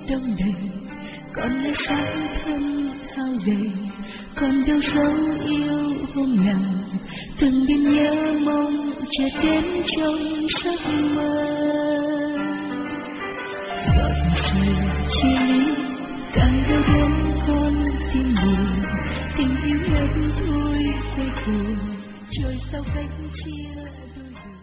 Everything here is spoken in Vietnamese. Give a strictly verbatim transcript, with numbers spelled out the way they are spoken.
đông đầy, còn lại sáng thơm thao đầy, còn đâu dấu yêu hôm nào từng đêm nhớ mong chợt đến trong giấc mơ. Giọt sầu chia ly càng đau đớn con tim buồn, tình yêu hết thôi quay cuồng, trời sao cách chia đôi người.